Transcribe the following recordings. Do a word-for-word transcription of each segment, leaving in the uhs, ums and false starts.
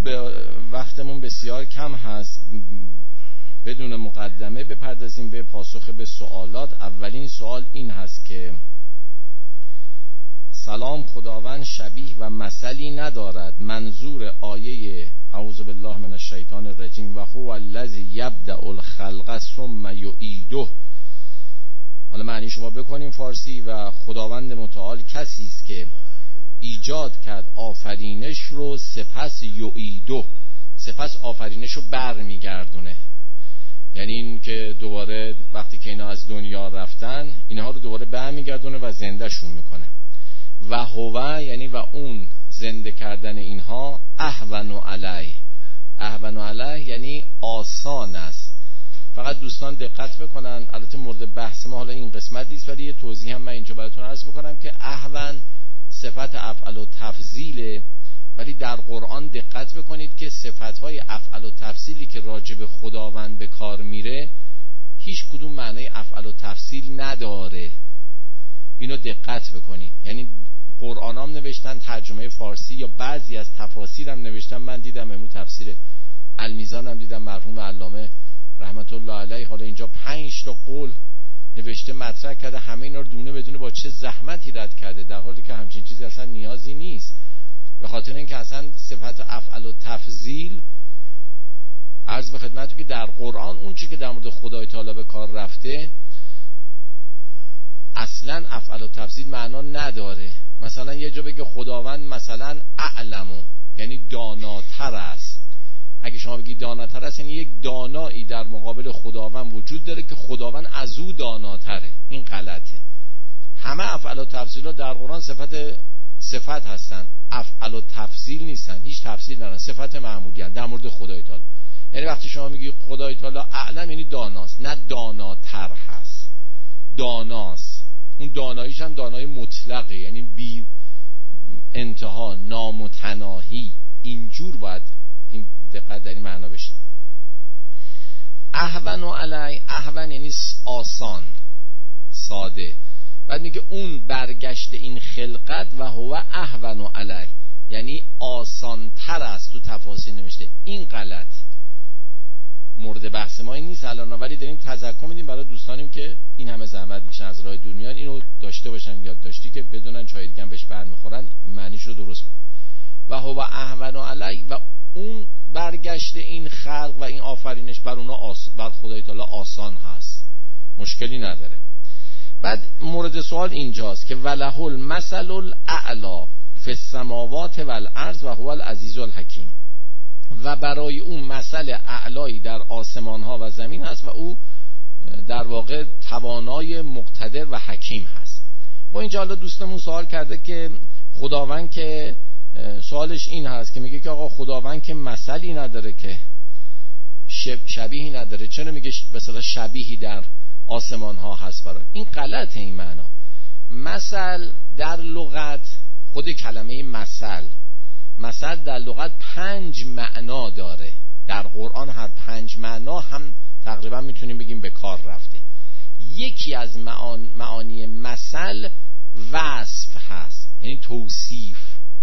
وقتمون بسیار کم هست، بدون مقدمه بپردازیم به پاسخ به سوالات. اولین سوال این هست که سلام، خداوند شبیه و مثلی ندارد. منظور آیه اعوذ بالله من الشیطان الرجیم و هو الذی یبدأ الخلق ثم یعیده، حالا معنی شما بکنیم فارسی، و خداوند متعال کسی است که ایجاد کرد آفرینش رو سپس یعیده، سپس آفرینش رو بر میگردونه. یعنی این که دوباره وقتی که اینا از دنیا رفتن اینها رو دوباره برمیگردونه و زنده شون میکنه. و هو یعنی و اون زنده کردن اینها اهون علیه، اهون علیه یعنی آسان است. فقط دوستان دقت بکنن، البته مورد بحث ما حالا این قسمت نیست، ولی یه توضیح هم من اینجا براتون عرض بکنم که اهون صفت افعل و تفضیله، ولی در قرآن دقت بکنید که صفتهای افعل و تفضیلی که راجع به خداوند به کار میره هیچ کدوم معنای افعل و تفضیل نداره. اینو دقت بکنید. یعنی قرآن هم نوشتن ترجمه فارسی یا بعضی از تفاسیر هم نوشتن. من دیدم امروز تفسیر المیزان هم دیدم، مرحوم علامه رحمت الله علیه حالا اینجا پنج تا قول نوشته مطرح کرده، همه اینا رو دونه بدونه با چه زحمتی رد کرده، در حالی که همچین چیزی اصلا نیازی نیست. به خاطر اینکه اصلا صفت افعل و تفضیل عرض به خدمتتون که در قرآن اون چیزی که در مورد خدای تعالی به کار رفته اصلا افعل و تفضیل معنا نداره. مثلا یه جا بگه خداوند مثلا اعلمو، یعنی داناتر است. اگه شما بگید داناتر است یعنی یک دانایی در مقابل خداوند وجود داره که خداوند از او داناتره. این غلطه. همه افعل و تفضیل در قرآن صفت صفت هستن، افعل و تفضیل نیستن، هیچ تفضیل ندارن، صفت معمولی هستن در مورد خدای تعالی. یعنی وقتی شما میگی خدای تعالی اعلم یعنی داناست، نه داناتر هست، داناست. اون داناییش هم دانای مطلقه، یعنی بی انتها، نامتناهی. اینجور باید این دقت در این معنا بشه. اهون علی، اهون یعنی آسان، ساده. بعد میگه اون برگشت این خلقت و هو اهون علی یعنی آسان تر است. تو تفاسیر نوشته. این غلط، مورد بحث ما این نیست الان، ولی داریم تذکر میدیم برای دوستانیم که این همه زحمت میکشن از راه دور میان، اینو داشته باشن، یاد داشتی که بدونن چای دیگه هم بهش برمیخورن، معنیش رو درست بکن. و هو اهون علی و اون برگشت این خلق و این آفرینش بر اونا آس... بر خدای تعالی آسان هست، مشکلی نداره. بعد مورد سوال اینجاست که وله المثل الاعلی فی السماوات والارض و هو العزیز الحکیم، و برای اون مثل اعلایی در آسمان ها و زمین هست و او در واقع توانای مقتدر و حکیم هست. با اینجا حالا دوستمون سوال کرده که خداوند که سوالش این هست که میگه که آقا خداوند که مثلی نداره، که شب شبیهی نداره، چرا میگه مثلا شبیهی در آسمان ها هست برای این؟ غلطه این معنا. مثل در لغت، خود کلمه مثل مثل در لغت پنج معنا داره. در قرآن هر پنج معنا هم تقریبا میتونیم بگیم به کار رفته. یکی از معان معانی مثل وصف هست، یعنی توصیف.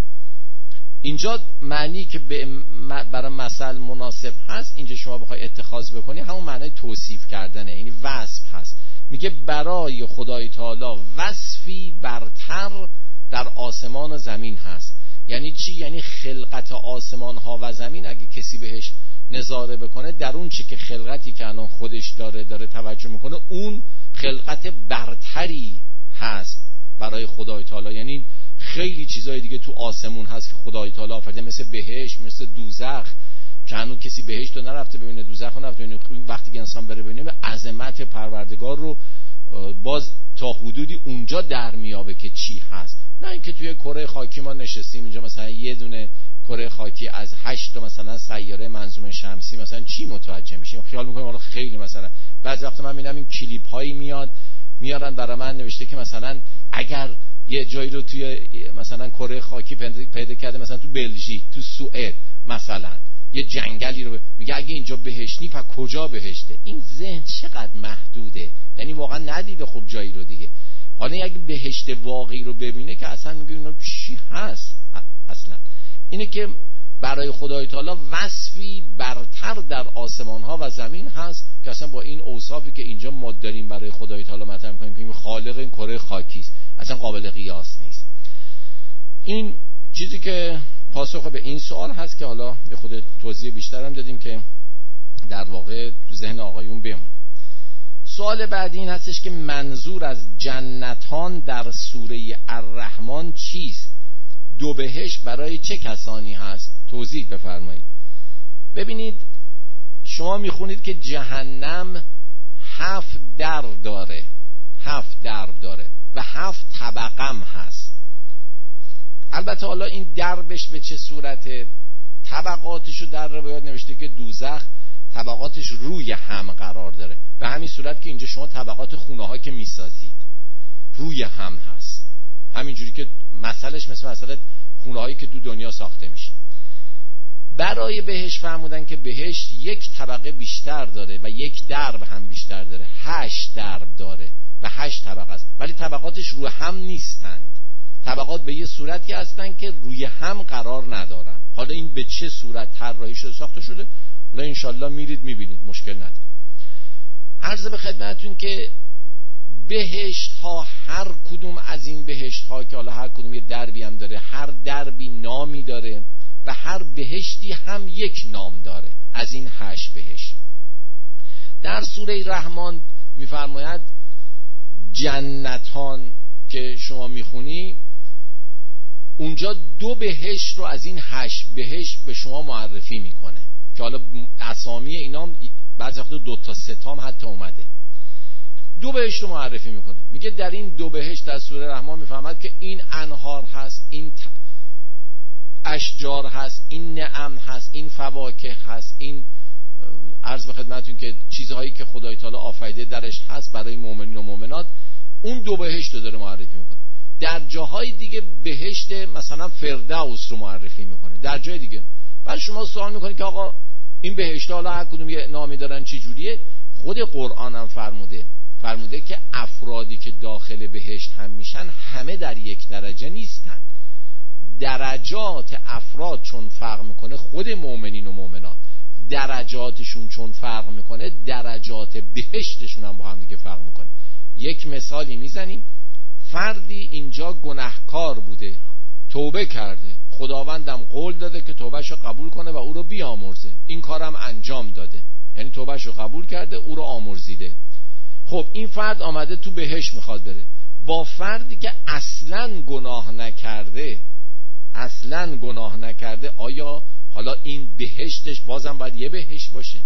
اینجا معنی که برای مثل مناسب هست اینجا شما بخوای اتخاذ بکنی همون معنی توصیف کردنه، یعنی وصف هست. میگه برای خدای تعالی وصفی برتر در آسمان و زمین هست. یعنی چی؟ یعنی خلقت آسمان ها و زمین اگه کسی بهش نظاره بکنه، در اون چی که خلقتی که الان خودش داره داره توجه میکنه، اون خلقت برتری هست برای خدای تعالی. یعنی خیلی چیزای دیگه تو آسمون هست که خدای تعالی آفریده، مثل بهشت، مثل دوزخ، که هنوز کسی بهشت رو نرفته ببینه، دوزخ رو نرفته ببینه. وقتی که انسان بره ببینه عظمت پروردگار رو باز تا حدودی اونجا در میابه که چی هست. نه اینکه توی کره خاکی ما نشستیم اینجا مثلا یه دونه کره خاکی از هشت تا مثلا سیاره منظومه شمسی مثلا چی متوجه میشیم، خیال میکنیم حالا خیلی مثلا. بعضی وقتا من میبینم این کلیپ هایی میاد میارن برای من نوشته که مثلا اگر یه جایی رو توی مثلا کره خاکی پیدا کرده، مثلا تو بلژیک، تو سوئد مثلا یه جنگلی رو میگه اگه اینجا بهشتی پس کجا بهشته؟ این ذهن چقدر محدوده، یعنی واقعا ندیده خب جایی رو دیگه. حالا اگه بهشت واقعی رو ببینه که اصلا میگه اینا چی هست اصلا. اینه که برای خدای تعالی وصفی برتر در آسمان ها و زمین هست که اصلا با این اوصافی که اینجا ما داریم برای خدای تعالی مطرح می‌کنیم که این خالق این کره خاکی است، اصلا قابل قیاس نیست. این چیزی که پاسخ به این سوال هست که حالا به خود توضیح بیشتر هم دادیم که در واقع تو ذهن آقایون بمون. سوال بعدی این هستش که منظور از جنتان در سوره الرحمن چیست؟ دو بهشت برای چه کسانی هست؟ توضیح بفرمایید. ببینید شما میخونید که جهنم هفت در داره، هفت درب داره و هفت طبقم هست. البته حالا این دربش به چه صورته؟ طبقاتشو در روایات نوشته که دوزخ طبقاتش روی هم قرار داره، به همین صورت که اینجا شما طبقات خونه ها که میسازید روی هم هست، همینجوری که مثلش مثل مثلا خونه هایی که دو دنیا ساخته میشه. برای بهشت فرمودن که بهشت یک طبقه بیشتر داره و یک درب هم بیشتر داره، هشت درب داره و هشت طبقه است، ولی طبقاتش روی هم نیستند. طبقات به یه صورتی هستن که روی هم قرار ندارن. حالا این به چه صورت طراحی شده ساخته شده حالا انشالله میرید میبینید، مشکل نداره. عرض به خدمتتون که بهشت ها هر کدوم از این بهشت ها که حالا هر کدوم یه دربی هم داره، هر دربی نامی داره و هر بهشتی هم یک نام داره از این هشت بهشت. در سوره رحمان میفرماید جنتان که شما میخونی اونجا دو بهشت رو از این هشت بهشت به شما معرفی میکنه که حالا اسامی اینا بعضی وقتا دو تا سه تام حتی اومده. دو بهشت رو معرفی میکنه، میگه در این دو بهشت در سوره رحمان میفهمد که این انهار هست، این اشجار هست، این نعم هست، این فواکه هست، این عرض به خدمتتون که چیزهایی که خدای تعالی آفریده درش هست برای مؤمنین و مؤمنات. اون دو بهشت رو داره معرفی میکنه. در جاهای دیگه بهشت مثلا فردوس رو معرفی میکنه، در جای دیگه. بعد شما سوال میکنید که آقا این بهشت حالا هر کدوم یه نامی دارن چه جوریه؟ خود قرآن هم فرموده فرموده که افرادی که داخل بهشت هم میشن همه در یک درجه نیستن. درجات افراد چون فرق میکنه، خود مؤمنین و مؤمنات درجاتشون چون فرق میکنه، درجات بهشتشون هم با هم دیگه فرق میکنه. یک مثالی میزنیم، فردی اینجا گناهکار بوده، توبه کرده، خداوندم قول داده که توبهشو قبول کنه و او رو بیامرزه، این کارم انجام داده، یعنی توبهشو قبول کرده، او رو آمرزیده. خب این فرد آمده تو بهشت میخواد بره، با فردی که اصلا گناه نکرده اصلا گناه نکرده آیا حالا این بهشتش بازم باید یه بهشت باشه؟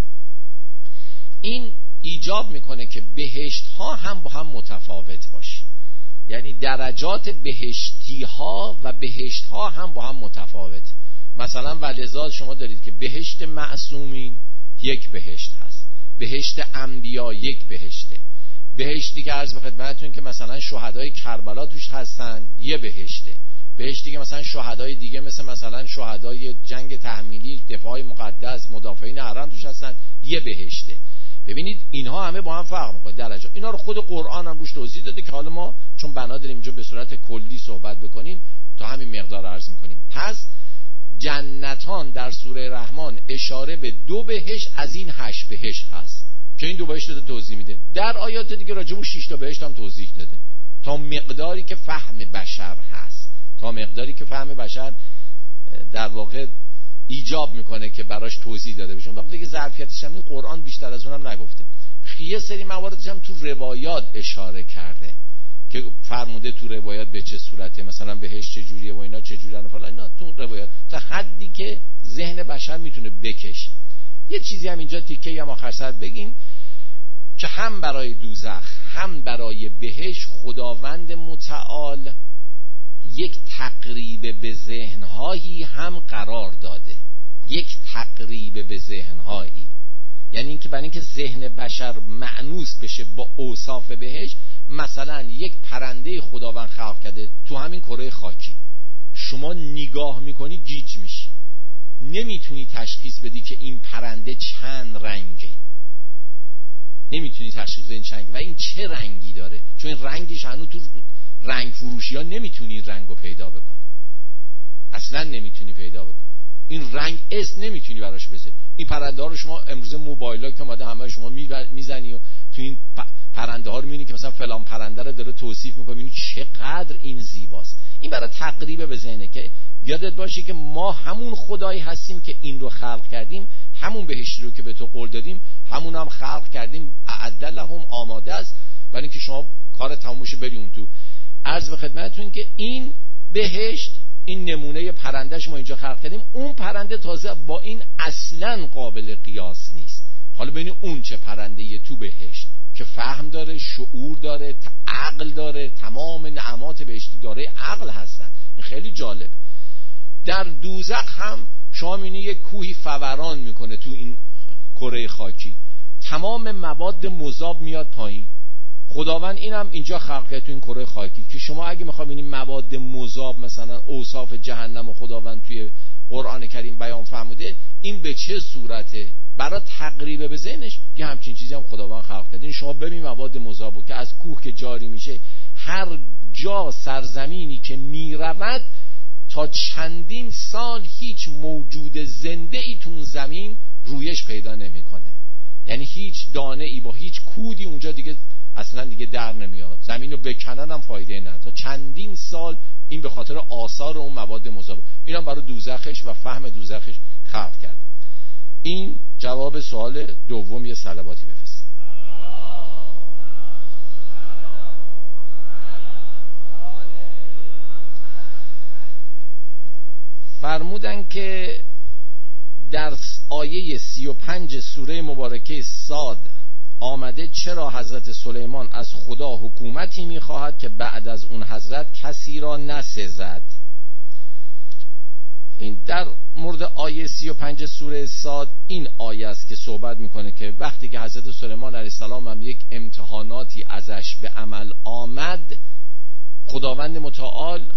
این ایجاب میکنه که بهشت ها هم با هم متفاوت باشه، یعنی درجات بهشتی ها و بهشت ها هم با هم متفاوت. مثلا ولذا شما دارید که بهشت معصومین یک بهشت هست، بهشت انبیا یک بهشته، بهشتی که عرض به خدمتتون که مثلا شهدای کربلا توش هستن یه بهشته، بهشتی که مثلا شهدای دیگه مثل مثلا شهدای جنگ تحمیلی، دفاع مقدس، مدافعین حرم توش هستن یه بهشته. ببینید اینها همه با هم فرق میکنه درجه. اینا رو خود قرآن هم روش توضیح داده که حالا ما چون بنا داریم اینجا به صورت کلی صحبت بکنیم تا همین مقدار عرض میکنیم. پس جنتان در سوره رحمان اشاره به دو بهشت از این هشت بهشت هست که این دو بهشت داده توضیح میده. در آیات دیگه راجع به شش تا بهشت هم توضیح داده تا مقداری که فهم بشر هست، تا مقداری که فهم بشر در واقع ایجاب میکنه که براش توضیح داده بشه. وقتی که ظرفیتش هم قرآن بیشتر از اونم نگفته. یه سری مواردش هم تو روایات اشاره کرده که فرموده تو روایات به چه صورته، مثلا بهشت چه جوریه و اینا چه جوریه فلان، اینا تو روایات تا حدی که ذهن بشر میتونه بکشه. یه چیزی هم اینجا تیکه هم آخر سر بگیم که هم برای دوزخ هم برای بهشت خداوند متعال یک تقریب به ذهنهایی هم قرار داده، یک تقریب به ذهنهایی، یعنی اینکه برای اینکه ذهن بشر مأنوس بشه با اوصاف بهشت، مثلا یک پرنده خداوند خلق کرده تو همین کره خاکی، شما نگاه میکنی گیج میشی، نمیتونی تشخیص بدی که این پرنده چند رنگه، نمیتونی تشخیص بدی چند و این چه رنگی داره، چون این رنگش هنوز تو رنگ فروشی ها نمیتونی رنگو پیدا بکنی، اصلا نمیتونی پیدا بکنی. این رنگ اسم نمیتونی براش بذاری. این پرنده ها رو شما امروزه موبایل‌ها که اومده همه شما میزنی و تو این پرنده ها رو میبینی که مثلا فلان پرنده رو داره توصیف میکنه، میبینی چقدر این زیباست. این برای تقریب به ذهنه که یادت باشه که ما همون خدایی هستیم که این رو خلق کردیم، همون بهشتی رو که به تو قول دادیم همون هم خلق کردیم، اعد لهم آماده است برای اینکه شما کار تموم بشه بری اون تو. عرض به خدمتتون که این بهشت، این نمونه پرندهش ما اینجا خلق کردیم، اون پرنده تازه با این اصلا قابل قیاس نیست. حالا ببینید اون چه پرنده‌ای تو بهشت که فهم داره، شعور داره، عقل داره، تمام نعمات بهشتی داره عقل هستن. این خیلی جالب. در دوزخ هم شما می‌بینید یک کوهی فوران میکنه تو این کره خاکی، تمام مواد مذاب میاد پایین. خداوند اینم اینجا خلق کرد تو این کره خاکی که شما اگه می‌خواید این مواد مذاب مثلا اوصاف جهنم و خداوند توی قرآن کریم بیان فرموده، این به چه صورته، برای تقریب به ذهنش یه همچین چیزی هم خداوند خلق کرد. این شما ببین مواد مذابو که از کوه که جاری میشه، هر جا سرزمینی که میرود تا چندین سال هیچ موجود زنده ای تو اون زمین رویش پیدا نمیکنه. یعنی هیچ دانه ای با هیچ کودی اونجا دیگه اصلا دیگه در نمیاد، زمین رو بکنن هم فایده نداره تا چندین سال. این به خاطر آثار اون مواد مذاب. اینم برای دوزخش و فهم دوزخش خلق کرد. این جواب سوال دوم. یه صلواتی بفرست. فرمودن که در آیه سی و پنج سوره مبارکه صاد آمده چرا حضرت سلیمان از خدا حکومتی میخواهد که بعد از اون حضرت کسی را نسزد. این در مورد آیه سی و پنج سوره صاد این آیه است که صحبت میکنه که وقتی که حضرت سلیمان علیه السلام هم یک امتحاناتی ازش به عمل آمد، خداوند متعال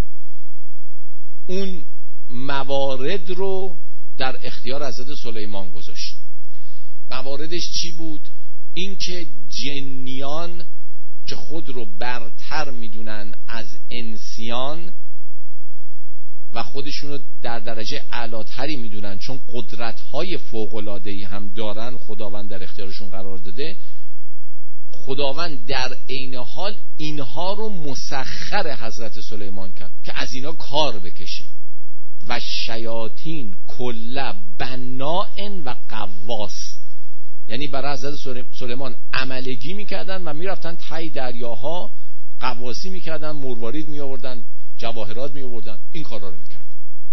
اون موارد رو در اختیار حضرت سلیمان گذاشت. مواردش چی بود؟ این که جنیان که خود رو برتر میدونن از انسیان و خودشونو در درجه اعلاتری میدونن چون قدرت‌های فوق‌العاده‌ای هم دارن، خداوند در اختیارشون قرار داده، خداوند در عین حال اینها رو مسخر حضرت سلیمان کرد که از اینا کار بکشه. و شیاطین کل بناء و قواس، یعنی برای حضرت سلیمان عملگی میکردن و میرفتن تای دریاها قواسی میکردن، مروارید میآوردن، جواهرات میآوردن، این کارا رو میکردن.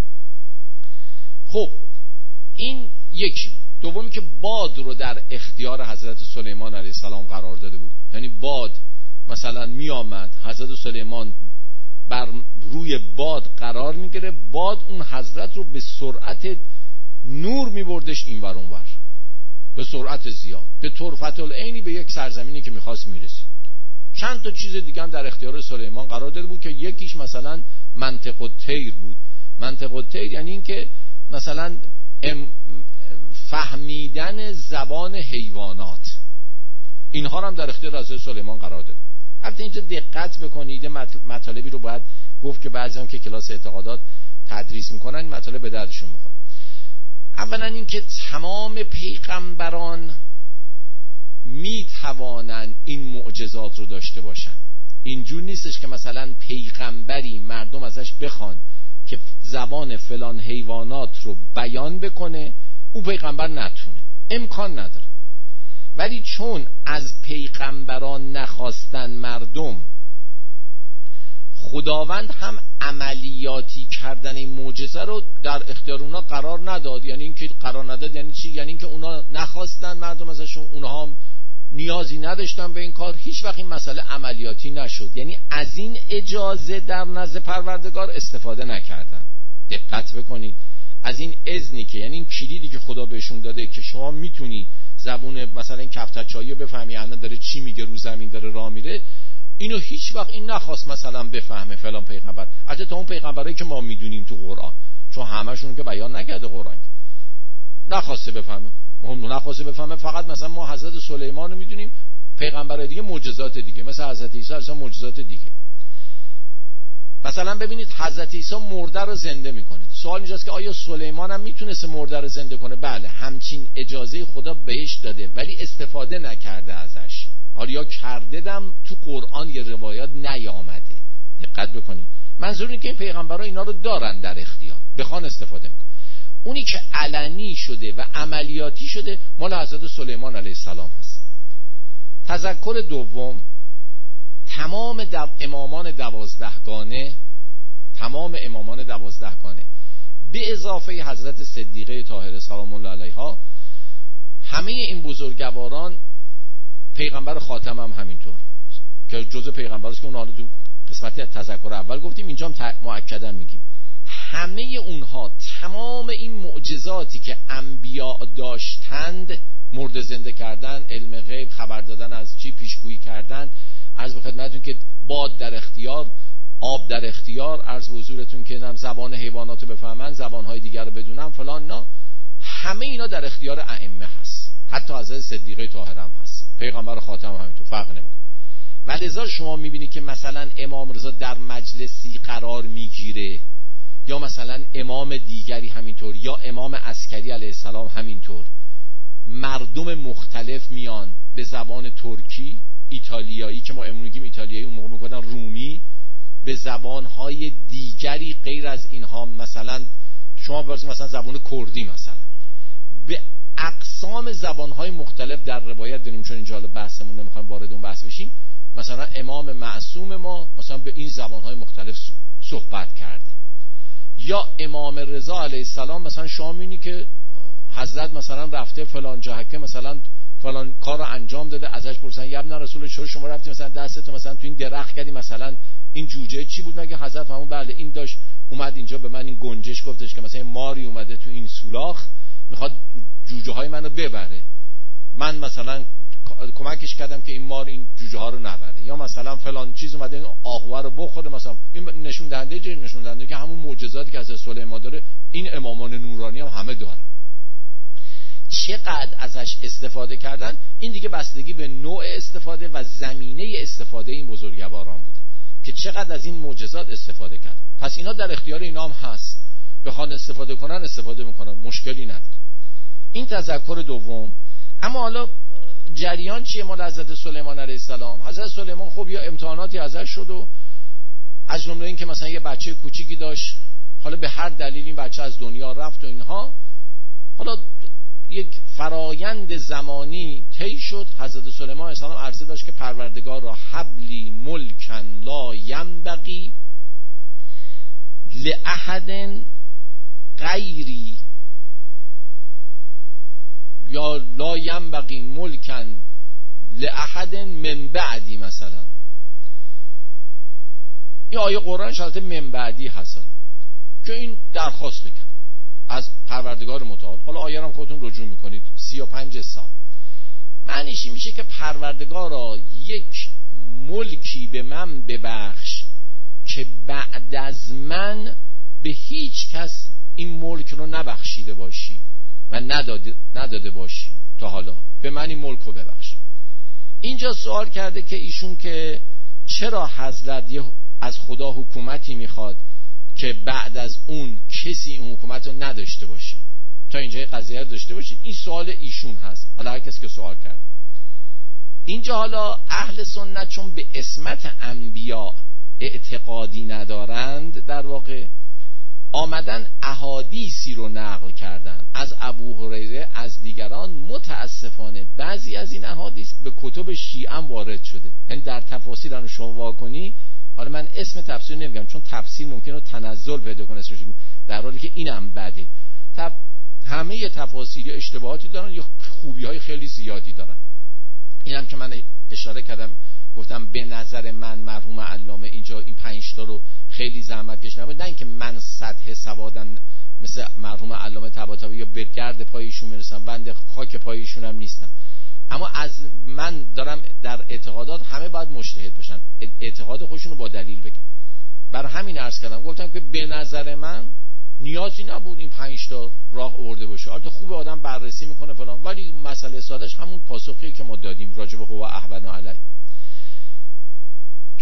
خب این یکی بود. دومی که باد رو در اختیار حضرت سلیمان علیه السلام قرار داده بود. یعنی باد مثلا میآمد، حضرت سلیمان بر روی باد قرار میگیره، باد اون حضرت رو به سرعت نور میبردش این ور اون ور، به سرعت زیاد، به طرفت العینی به یک سرزمینی که میخواست میرسید. چند تا چیز دیگه هم در اختیار سلیمان قرار داده بود که یکیش مثلا منطق الطیر بود. منطق الطیر یعنی این که مثلا فهمیدن زبان حیوانات، اینها هم در اختیار حضرت سلیمان قرار داده. البته اینجا دقت بکنید، مطالبی رو باید گفت که بعضی هم که کلاس اعتقادات تدریس میکنن این مطالب به دردشون میخوره. اولا این که تمام پیغمبران میتوانن این معجزات رو داشته باشن. اینجور نیستش که مثلا پیغمبری مردم ازش بخوان که زبان فلان حیوانات رو بیان بکنه، اون پیغمبر نتونه، امکان نداره. ولی چون از پیغمبران نخواستن مردم، خداوند هم عملیاتی کردن این معجزه رو در اختیار اونا قرار نداد. یعنی اینکه قرار نداد یعنی چی؟ یعنی اینکه اونا نخواستن مردم ازشون، اونها هم نیازی نداشتن به این کار، هیچ وقت این مسئله عملیاتی نشد. یعنی از این اجازه در نزد پروردگار استفاده نکردن. دقت بکنید، از این اذنی که یعنی این کلیدی که خدا بهشون داده که شما میتونی زبون مثلا این کفترچایی رو بفهمی الان داره چی میگه، رو زمین داره راه میره، اینو هیچ وقت این نخواست مثلا بفهمه فلان پیغمبر. البته تا اون پیغمبرایی که ما میدونیم تو قرآن، چون همشون که بیان نکرده قرآن، نخواسته بفهمه، نخواسته بفهمه. فقط مثلا ما حضرت سلیمان رو میدونیم، پیغمبرای دیگه معجزات دیگه، مثلا حضرت عیسی اصلا معجزات دیگه. مثلا ببینید حضرت عیسی مرده رو زنده میکنه. سوال اینجاست که آیا سلیمان هم میتونست مرده رو زنده کنه؟ بله، همچین اجازه خدا بهش داده، ولی استفاده نکرده ازش. حالا یا کرده دم تو قرآن یه روایات نیامده. دقت بکنید، منظور اینه که این پیغمبرها اینا رو دارن در اختیار، بخوان استفاده میکنن. اونی که علنی شده و عملیاتی شده مال حضرت سلیمان علیه السلام هست. تذکر دوم، تمام دو امامان دوازدهگانه تمام امامان دوازدهگانه به اضافه حضرت صدیقه طاهره سلام الله علیها، همه این بزرگواران، پیغمبر خاتم هم همینطور که جزء پیغمبراست که اون حالا تو قسمتی از تذکر اول گفتیم، اینجا هم مؤکدا میگیم همه اونها تمام این معجزاتی که انبیا داشتند، مرده زنده کردن، علم غیب، خبر دادن از چی، پیشگویی کردن، عرض به خدمتتون که باد در اختیار، آب در اختیار، عرض به حضورتون که نم زبان حیوانات رو بفهمن، زبانهای دیگر رو بدونن فلان، نه، همه اینا در اختیار ائمه هست. حتی حضرت صدیقه طاهره هم هست، پیغمبر خاتم هم همینطور، فرق نمیکنه. ولذا شما میبینید که مثلا امام رضا در مجلسی قرار میگیره، یا مثلا امام دیگری همینطور، یا امام عسکری علیه السلام همینطور، مردم مختلف میان به زبان ترکی، ایتالیایی که ما امروز میگیم ایتالیایی، اون موقع میگفتن رومی، به زبانهای دیگری غیر از اینها، مثلا شما برسید مثلا زبان کردی، مثلا به اقسام زبانهای مختلف در روایت داریم، چون اینجا بحثمون نمیخوایم وارد اون بحث بشیم. مثلا امام معصوم ما مثلا به این زبانهای مختلف صحبت کرده، یا امام رضا علیه السلام مثلا شما میبینی که حضرت مثلا رفته فلان جهکه، مثلا فلان کار رو انجام داده، ازش پرسن یا ابن رسول چرا شما رفتی مثلا دستتو مثلا تو این درخت کردی، مثلا این جوجه چی بود؟ مگه حضرت فرمود بله این داشت اومد اینجا به من این گنجش گفتش که مثلا ماری اومده تو این سولاخ میخواد جوجه های منو ببره، من مثلا کمکش کردم که این مار این جوجه ها رو نبره، یا مثلا فلان چیز اومده این آهوه رو بخوره. مثلا این نشون دهنده چه؟ نشون دهنده که همون معجزاتی که حضرت سلیمان داره این امامان نورانی هم همه دارن. چقدر ازش استفاده کردن این دیگه بستگی به نوع استفاده و زمینه استفاده این بزرگواران بوده که چقدر از این معجزات استفاده کردن. پس اینا در اختیار اینا هم هست، بخوان استفاده کنن استفاده میکنن، مشکلی نداره. این تذکر دوم. اما حالا جریان چیه مال حضرت سلیمان علیه السلام؟ حضرت سلیمان خب یا امتحاناتی ازش شد، و از جمله این که مثلا یه بچه کوچیکی داشت، حالا به هر دلیل این بچه از دنیا رفت و اینها، حالا یک فرایند زمانی طی شد. حضرت سلیمان علیه السلام عرضه داشت که پروردگار را حبلی ملکن لا ینبغی لأحد غیری، یا لا ینبغی ملکن لأحد من بعدی، مثلا این آیه قرآن شالت من بعدی هست که این درخواست بکن از پروردگار متعال. حالا آیه هم خودتون رجوع میکنید، سی و پنج سال. معنیش میشه که پروردگارا یک ملکی به من ببخش که بعد از من به هیچ کس این ملک رو نبخشیده باشی و نداده, نداده باشی تا حالا، به من این ملک رو ببخش. اینجا سوال کرده که ایشون که چرا حضرت از خدا حکومتی میخواد که بعد از اون کسی این حکومت رو نداشته باشه، تا اینجای قضیه رو داشته باشه. این سوال ایشون هست، حالا هر کسی که سوال کرد. اینجا حالا اهل سنت چون به عصمت انبیا اعتقادی ندارند، در واقع آمدن احادیثی رو نقل کردن از ابو هریره، از دیگران. متاسفانه بعضی از این احادیث به کتب شیعه وارد شده، یعنی در تفاسیر رو شما واکنی، حالا من اسم تفسیر نمیگم چون تفسیر ممکنه تنزل پیدا کنه اسمش، در حالی که اینم بده. تف... همه تفاسیر اشتباهاتی دارن یا خوبی های خیلی زیادی دارن. اینم که من اشاره کردم، گفتم به نظر من مرحوم علامه اینجا این پنج تا رو خیلی زحمت کش نبود، نه اینکه من سطح سوادم مثل مرحوم علامه طباطبایی یا به گرد پای ایشون میرسم، بنده خاک پای ایشون هم نیستم، اما از من دارم در اعتقادات همه باید مجتهد باشن، اعتقاد خودشون رو با دلیل بگن. برای همین عرض کردم، گفتم که به نظر من نیازی نبود این پنج تا راه آورده باشه. البته خوب آدم بررسی میکنه فلان، ولی مسئله سادهش همون پاسخیه که ما دادیم راجع به هو اهون علی.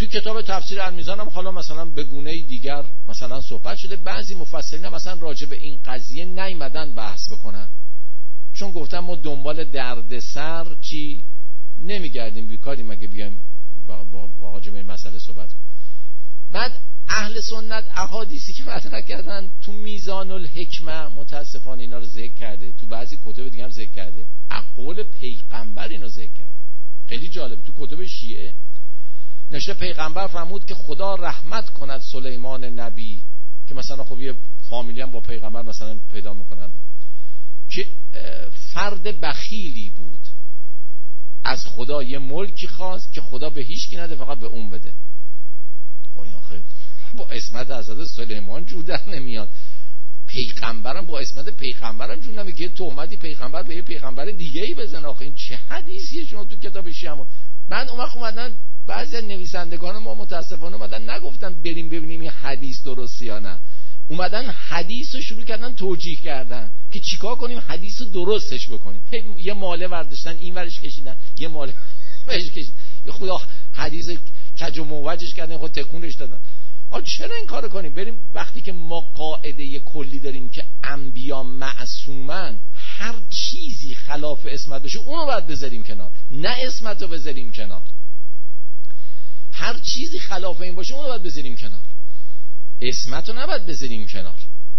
تو کتاب تفسیر المیزان هم حالا مثلا به گونه دیگر مثلا صحبت شده. بعضی مفسرین هم مثلا راجع به این قضیه نیامدن بحث بکنن، چون گفتن ما دنبال دردسر چی نمیگردیم، بیکاری مگه بیایم با راجع به این مسئله صحبت کنیم. بعد اهل سنت احادیثی که مطرح کردن تو میزان الحکمه متاسفانه اینا رو ذکر کرده، تو بعضی کتب دیگه هم ذکر کرده، اقوال پیغمبر اینو ذکر کرده. خیلی جالبه، تو کتب شیعه نشه پیغمبر فرمود که خدا رحمت کند سلیمان نبی، که مثلا خب یه فامیلی هم با پیغمبر مثلا پیدا میکنن، که فرد بخیلی بود، از خدا یه ملکی خواست که خدا به هیچ کی نده، فقط به اون بده. خب این آخه با اسمت حضرت سلیمان جور در نمیاد، پیغمبرم با اسمت پیغمبرم جور نمیاد که تهمتی پیغمبر به یه پیغمبر دیگه ای بزنه. آخه این چه حدیثیه شما تو کتاب شیعه؟ من اون وقت اومدن بعضی از نویسندگان ما متاسفانه اومدن نگفتن بریم ببینیم این حدیث درسته یا نه، اومدن حدیث رو شروع کردن توجیه کردن که چیکار کنیم حدیث رو درستش بکنیم. یه ماله برداشتن این ورش کشیدن، یه ماله ورش کشیدن، یه خدا حدیث کج و موجش کردن، خود تکونش دادن. آ چرا این کارو کنیم؟ بریم وقتی که ما قاعده کلی داریم که انبیا معصومن، هر چیزی خلاف اسمت بشه اونو باید بذاریم کنار، نه اسمت رو بذاریم کنار. هر چیزی خلاف این باشه اونو باید بذاریم کنار، اسمت رو نباید بذاریم کنار.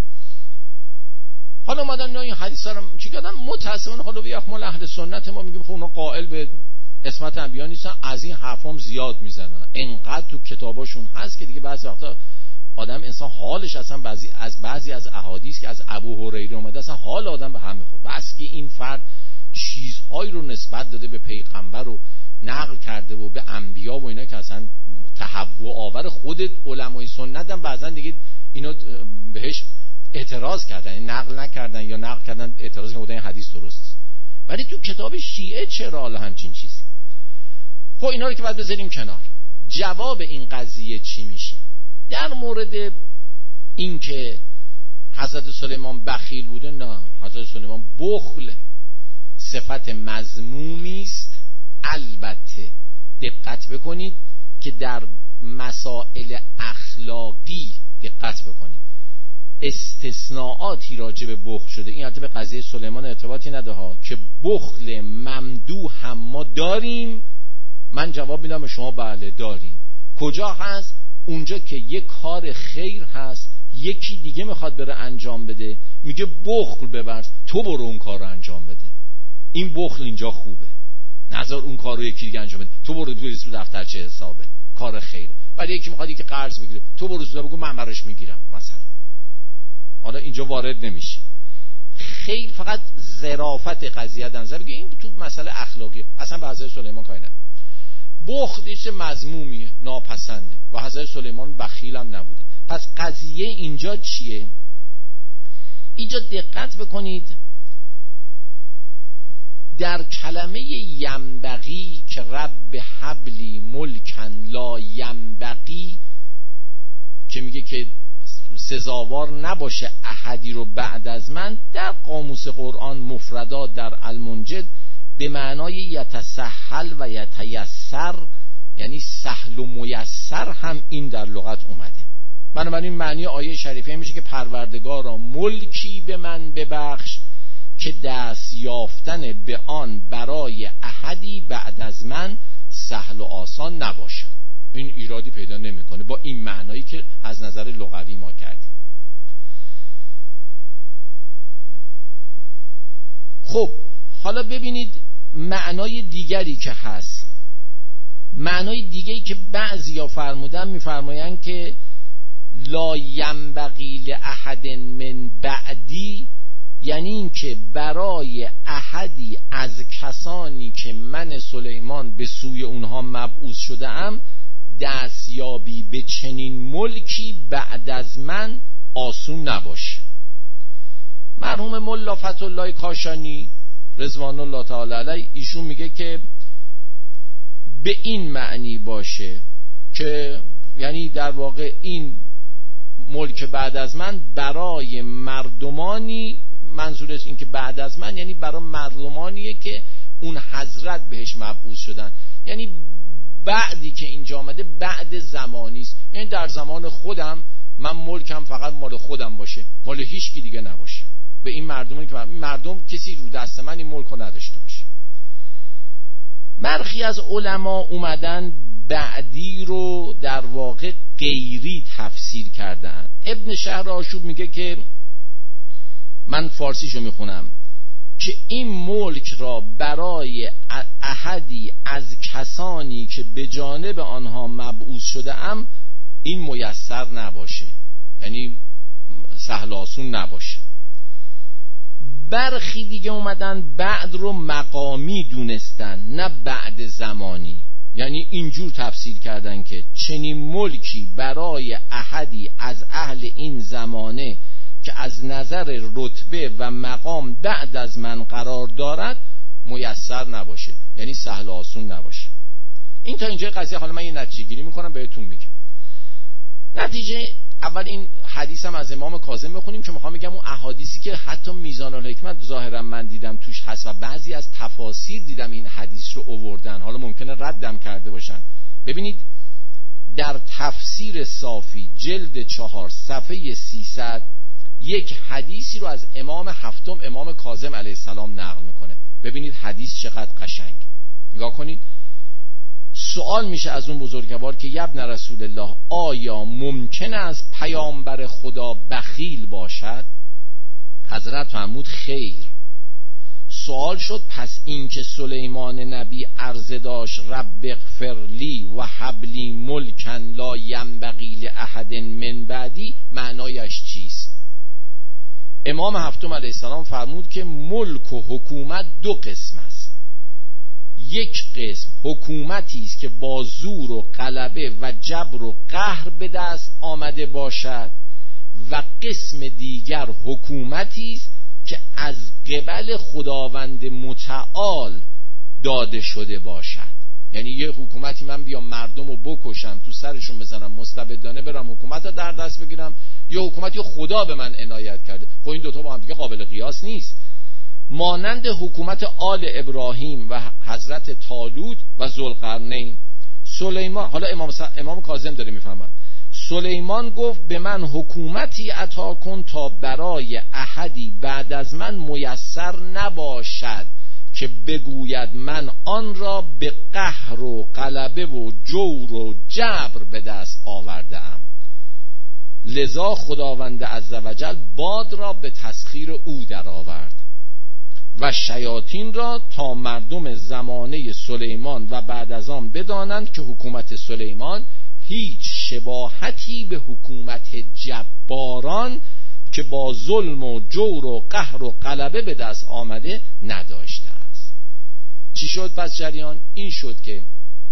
حالا اومدن این حدیث ها رو چی کردن؟ متاسفانه حالا به احمال اهل سنت ما میگیم خب اونا قائل به اسمت انبیا نیستن، از این حرفام زیاد میزنن، انقدر تو کتاباشون هست که دیگه بعضی وقتا آدم انسان حالش اصلا بعضی از بعضی از احادیث که از ابو هریره اومده اصلا حال آدم به هم میخوره. بس که این فرد چیزهایی رو نسبت داده به پیغمبر و نقل کرده و به انبیا و اینا که اصلا تهوع آور. خود علمای سنت هم بعضا دیگه اینو بهش اعتراض کردن، این نقل نکردن یا نقل کردن اعتراض کردن این حدیث درست نیست. ولی تو کتاب شیعه چرا حالا همچین چیزی؟ خب اینا رو که باید بذاریم کنار. جواب این قضیه چی میشه؟ در مورد این که حضرت سلیمان بخیل بوده، نه، حضرت سلیمان بخل صفت مذمومی است. البته دقت بکنید که در مسائل اخلاقی دقت بکنید استثناءاتی راجع به بخل شده. این البته به قضیه سلیمان ارتباطی نداره ها، که بخل ممدوح هم ما داریم. من جواب میدم به شما بله داریم. کجا هست؟ اونجا که یک کار خیر هست، یکی دیگه میخواد بره انجام بده، میگه بخل ببرز تو برو اون کار رو انجام بده، این بخل اینجا خوبه، نظر اون کار رو یکی دیگه انجام بده، تو برو بریز تو دفترچه حسابه، کار خیره. ولی یکی میخواد که قرض بگیره، تو برو زوده بگو من براش میگیرم مثلا. حالا اینجا وارد نمیشه. خیلی فقط ظرافت قضیه در نظر بگیر، این تو مسئله اخلاقی اصلا به حضرت سلیمان کاری نداره. بخل یه مذمومیه، ناپسنده و حضرت سلیمان بخیل هم نبوده. پس قضیه اینجا چیه؟ اینجا دقت بکنید در کلمه ینبغی که رب حبلی ملکن لا ینبغی، که میگه که سزاوار نباشه احدی رو بعد از من، در قاموس قرآن مفردات در المنجد به معنای یتسهل و یتیسر، یعنی سهل و میسر هم این در لغت اومده. بنابراین معنی آیه شریفه میشه که پروردگارا ملکی به من ببخش که دست یافتن به آن برای احدی بعد از من سهل و آسان نباشه. این ایرادی پیدا نمیکنه با این معنایی که از نظر لغوی ما کردیم. خب حالا ببینید معنای دیگری که هست. معنای دیگری که بعضیا فرمودن، میفرمایند که لا ینبغی لاحد من بعدی، یعنی این که برای احدی از کسانی که من سلیمان به سوی اونها مبعوث شده ام دستیابی به چنین ملکی بعد از من آسون نباشه. مرحوم ملا فتح الله کاشانی رضوان الله تعالی علیه ایشون میگه که به این معنی باشه که یعنی در واقع این ملک بعد از من برای مردمانی، منظورش این که بعد از من یعنی برای مردمانیه که اون حضرت بهش مبعوث شدن، یعنی بعدی که اینجا آمده بعد زمانی است، یعنی در زمان خودم من ملکم فقط مال خودم باشه، مال هیچ کی دیگه نباشه. به این مردمی که من مردم کسی رو دست من این ملک رو نداشته باشه. برخی از علما اومدن بعدی رو در واقع غیری تفسیر کردن. ابن شهر آشوب میگه که من فارسیشو میخونم که این ملک را برای احدی از کسانی که به جانب آنها مبعوث شده ام این میسر نباشه، یعنی سهل آسون نباشه. برخی دیگه اومدن بعد رو مقامی دونستن نه بعد زمانی، یعنی اینجور تفسیر کردن که چنین ملکی برای احدی از اهل این زمانه که از نظر رتبه و مقام بعد از من قرار دارد میسر نباشه، یعنی سهل آسون نباشه. این تا اینجای قضیه. حالا من یه نتیجه گیری میکنم بهتون میگم. نتیجه اول این حدیث هم از امام کاظم بخونیم که میخوام بگم اون احادیثی که حتی میزان الحکمت ظاهرا من دیدم توش هست و بعضی از تفاسیر دیدم این حدیث رو آوردن، حالا ممکنه ردم کرده باشن. ببینید در تفسیر صافی جلد چهار صفحه سیصد یک حدیثی رو از امام هفتم امام کاظم علیه السلام نقل میکنه. ببینید حدیث چقدر قشنگ، نگاه کنید. سوال میشه از اون بزرگوار که ابن رسول الله آیا ممکن است پیامبر خدا بخیل باشد؟ حضرت فرمود خیر. سوال شد پس این که سلیمان نبی عرضه داشت رب اغفر لی و هب لی ملکا لا ینبغی لاحد من بعدی معنایش چیست؟ امام هفتم علیه السلام فرمود که ملک و حکومت دو قسم است. یک قسم حکومتی است که با زور و غلبه و جبر و قهر به دست آمده باشد و قسم دیگر حکومتی است که از قبل خداوند متعال داده شده باشد. یعنی یه حکومتی من بیام مردم رو بکشم تو سرشون بزنم مستبدانه برم حکومت رو در دست بگیرم، یه حکومتی خدا به من عنایت کرده. خب این دوتا با هم دیگه قابل قیاس نیست. مانند حکومت آل ابراهیم و حضرت طالوت و ذوالقرنین. سلیمان، حالا امام, س... امام کاظم داره میفهمد، سلیمان گفت به من حکومتی عطا کن تا برای احدی بعد از من میسر نباشد که بگوید من آن را به قهر و غلبه و جور و جبر به دست آورده‌ام. لذا خداوند عزوجل باد را به تسخیر او درآورد و شیاطین را تا مردم زمانه سلیمان و بعد از آن بدانند که حکومت سلیمان هیچ شباهتی به حکومت جباران که با ظلم و جور و قهر و غلبه به دست آمده نداشته است. چی شد پس جریان؟ این شد که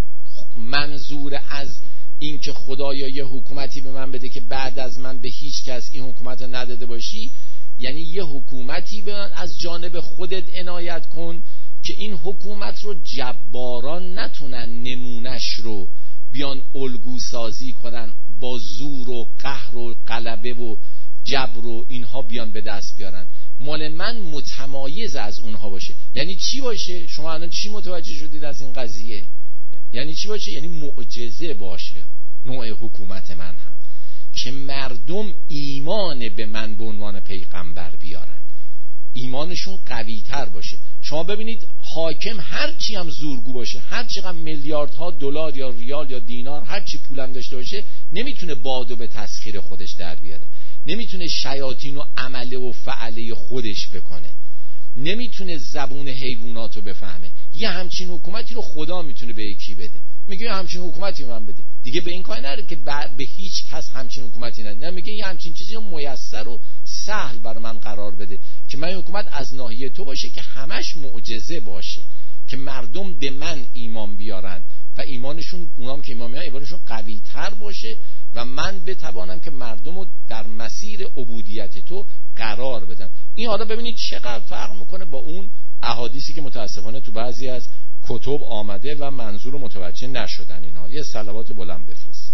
منظور از این که خدایا یه حکومتی به من بده که بعد از من به هیچ کس این حکومت رو نداده باشی، یعنی یه حکومتی به من از جانب خودت عنایت کن که این حکومت رو جباران نتونن نمونش رو بیان الگو سازی کنن، با زور و قهر و غلبه و جبر و اینها بیان به دست بیارن. مال من متمایز از اونها باشه. یعنی چی باشه؟ شما الان چی متوجه شدید از این قضیه؟ یعنی چی باشه؟ یعنی معجزه باشه نوع حکومت من هم، که مردم ایمان به من به عنوان پیغمبر بیارن، ایمانشون قوی تر باشه. شما ببینید حاکم هرچی هم زورگو باشه، هرچی هم میلیاردها دلار یا ریال یا دینار هرچی پولم داشته باشه، نمیتونه بادو به تسخیر خودش در بیاره، نمیتونه شیاطین و عمله و فعله خودش بکنه، نمیتونه زبون حیواناتو بفهمه. یه همچین حکومتی رو خدا میتونه به یکی بده. میگه یه همچین حکومتی من بده، دیگه به این کار نره که به هیچ کس همچین حکومتی نده. نه، میگه یه همچین چیزی رو میسر و سهل بر من قرار بده که من حکومت از ناحیه تو باشه که همش معجزه باشه، که مردم به من ایمان بیارن و ایمانشون، اونام که ایمان میارن ایمانشون قوی تر باشه و من بتوانم که مردم رو در مسیر عبودیت تو قرار بدم. این حالا ببینید چقدر فرق میکنه با اون احادیثی که متاسفانه تو بعضی از کتب آمده و منظور رو متوجه نشدن اینها. یه صلوات بلند بفرست.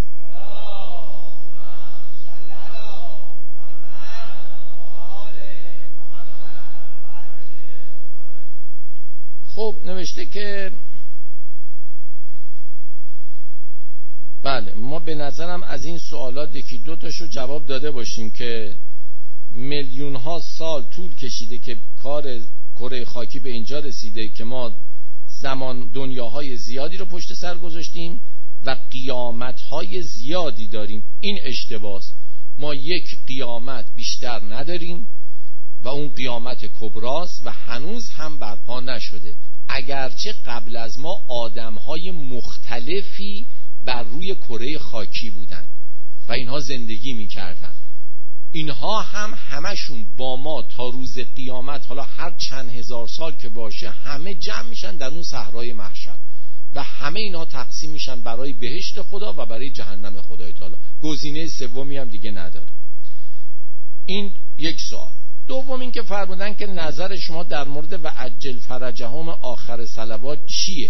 خب نوشته که ما به نظرم از این سوالات یکی دو تاشو جواب داده باشیم که میلیون ها سال طول کشیده که کار کره خاکی به اینجا رسیده که ما زمان دنیاهای زیادی رو پشت سر گذاشتیم و قیامتهای زیادی داریم. این اشتباهه. ما یک قیامت بیشتر نداریم و اون قیامت کبراست و هنوز هم برپا نشده، اگرچه قبل از ما آدمهای مختلفی بر روی کره خاکی بودن و اینها زندگی میکردن. اینها هم همشون با ما تا روز قیامت، حالا هر چند هزار سال که باشه، همه جمع میشن در اون صحرای محشر و همه اینها تقسیم میشن برای بهشت خدا و برای جهنم خدای تعالی. گزینه سومی هم دیگه نداره. این یک سوال. دوم این که فرمودن که نظر شما در مورد و عجل فرجهم آخر صلوات چیه؟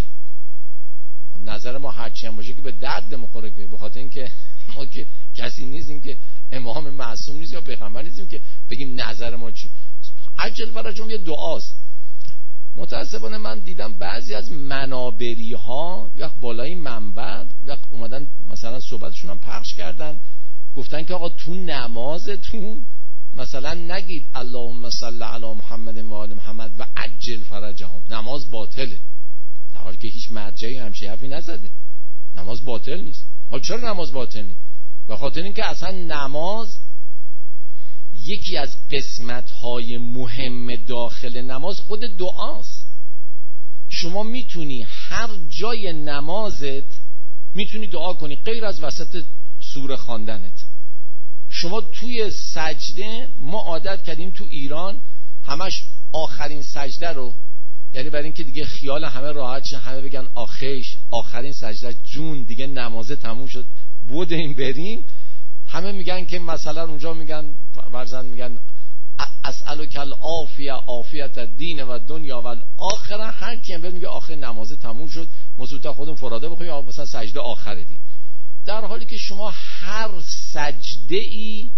نظر ما هرچی هم باشه که به درد نمیخوره، که به خاطر اینکه ما که کسی نیستیم که امام معصوم نیستیم یا پیغمبر نیستیم که بگیم نظر ما چی. عجل فرجهم یه دعاست. متاسفانه من دیدم بعضی از منابری ها یا بالای منبر یا اومدن مثلا صحبتشون هم پخش کردن، گفتن که آقا تو نمازتون مثلا نگید اللهم صل علی محمد و آل محمد و عجل فرجهم، نماز باطله، در حالی که هیچ مرجعی همچین حرفی نزده. نماز باطل نیست. حالا چرا نماز باطل نیست؟ به خاطر اینکه اصلا نماز یکی از قسمت‌های مهم داخل نماز خود دعاست. شما میتونی هر جای نمازت میتونی دعا کنی غیر از وسط سوره خواندنت. شما توی سجده، ما عادت کردیم تو ایران همش آخرین سجده رو، یعنی برای اینکه دیگه خیال همه راحت شه، همه بگن آخیش آخرین سجده جون دیگه نمازه تموم شد بودیم بریم، همه میگن که مثلا اونجا میگن ورزن میگن اسألک العافیه عافیت الدین و دنیا و الاخره. هر کی هم میگه آخر نمازه تموم شد، ما زودتر خودمون فراده بخوریم یا مثلا سجده آخره دی. در حالی که شما هر سجده ای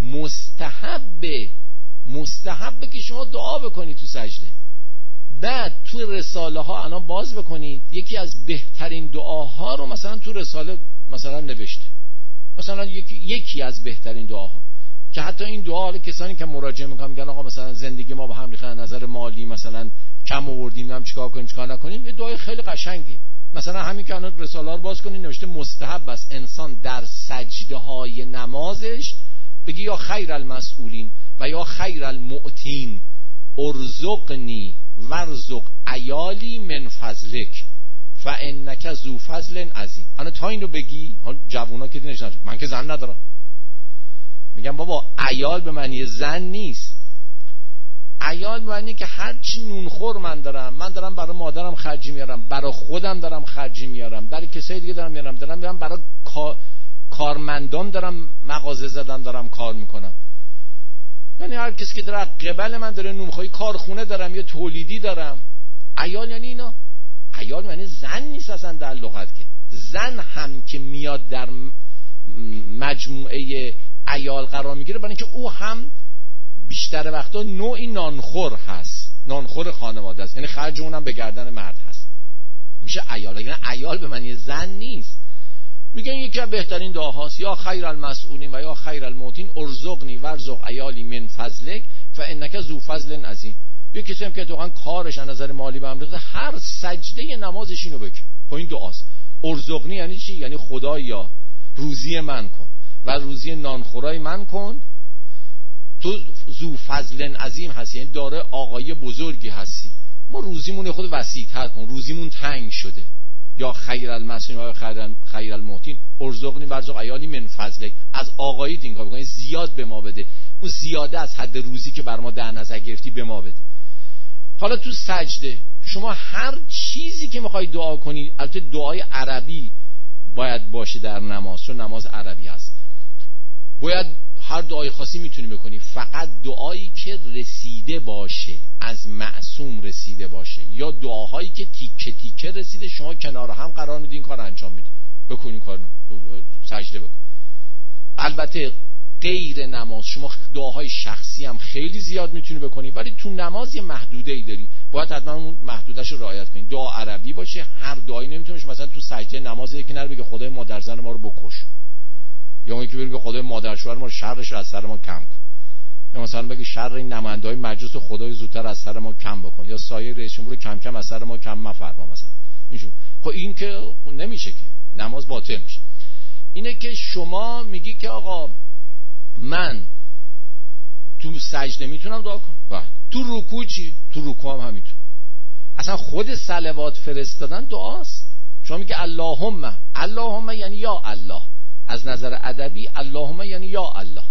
مستحبه مستحبه که شما دعا بکنید تو سجده. بعد تو رساله ها الان باز بکنید، یکی از بهترین دعاها رو مثلا تو رساله مثلا نوشته، مثلا یکی, یکی از بهترین دعاها که حتی این دعا حالا کسانی که مراجعه میکنن میگن آقا مثلا زندگی ما با هم ریخته، نظر مالی مثلا کم آوردیم، هم چیکار کنیم چیکار نکنیم، یه دعای خیلی قشنگی. مثلا همین که الان رساله رو باز کنید نوشته مستحب است انسان در سجده های نمازش بگی یا خیر المسئولین و یا خیر المعتین ارزقنی ورزق عیالی من فضلک فانک ذو فضل عظیم. انا تا اینو بگی، جوونا که دینش نشه، من که زن ندارم، میگم بابا عیال به معنی زن نیست. عیال به معنی که هرچی نونخور من دارم، من دارم برای مادرم خرجی میارم، برای خودم دارم خرجی میارم، برای کسای دیگه دارم میارم، دارم میارم برای کارمندان دارم مغازه زدم دارم کار میکنم. یعنی هر کسی که داره قبل من داره نونخوری، کارخونه دارم یا تولیدی دارم. عیال یعنی اینا. عیال یعنی زن نیست اصلا در لغت، که زن هم که میاد در مجموعه عیال قرار میگیره برای اینکه او هم بیشتر وقتا نوعی نانخور هست، نانخور خانواده است، یعنی خرج اونم به گردن مرد هست، میشه عیال. یعنی عیال به معنی زن نیست. میگن یکی از بهترین دعاهاست یا خیر المسئولین و یا خیر الموتین ارزقنی ورزق عیالی من فضلک فانک ذو فضل عظیم. یکی کسی هم که واقعا کارش از نظر مالی به هم ریخته، هر سجده نمازش اینو بگه، خب این دعاست. ارزقنی یعنی چی؟ یعنی خدایا روزی من کن و روزی نانخورای من کن، تو ذو فضل عظیم هستی، یعنی داره آقای بزرگی هستی، ما روزیمون خود وسیع‌تر کن، روزیمون تنگ شده. یا خیر المسئولین و خیر خیر المعطین ارزقنی ورزق عیالی من فضلک، از آقاییت این کار بکنی، زیاد به ما بده، اون زیاده از حد روزی که بر ما در نظر گرفتی به ما بده. حالا تو سجده شما هر چیزی که میخوای دعا کنی، البته دعای عربی باید باشه در نماز، چون نماز عربی هست، باید هر دعای خاصی میتونی بکنی، فقط دعایی که رسیده باشه، از معصوم رسیده باشه، یا دعاهایی که تیکه تیکه رسیده شما کنار هم قرار میدین کار انجام میدین، بکنین کار سجده بکن. البته غیر نماز شما دعاهای شخصی هم خیلی زیاد میتونی بکنی، ولی تو نماز یه محدوده ای داری، باید حتما اون محدوده‌شو رعایت کنی. دعا عربی باشه، هر دعایی نمیتونی مثلا تو سجده نماز یکی نره بگه خدای مادر زن ما رو بکش، یا اون یکی بگه خدای مادر شوهر ما رو شرش از سر ما کم کن، یا مثلا بگه شر این نماینده‌های مجلس رو خدای زودتر از سر ما کم بکن، یا سایه رئیس جمهور رو کم کم از سر ما کم مفرما مثلا. اینجور خب این که نمیشه، که نماز باطل میشه. اینه که شما میگی که آقا من تو سجده میتونم دعا کنم، بله. تو رکوع چی؟ تو رکوع هم همینطور. اصلا خود صلوات فرستادن دعاست. شما میگه اللهم، اللهم یعنی یا الله. از نظر ادبی اللهم یعنی یا الله،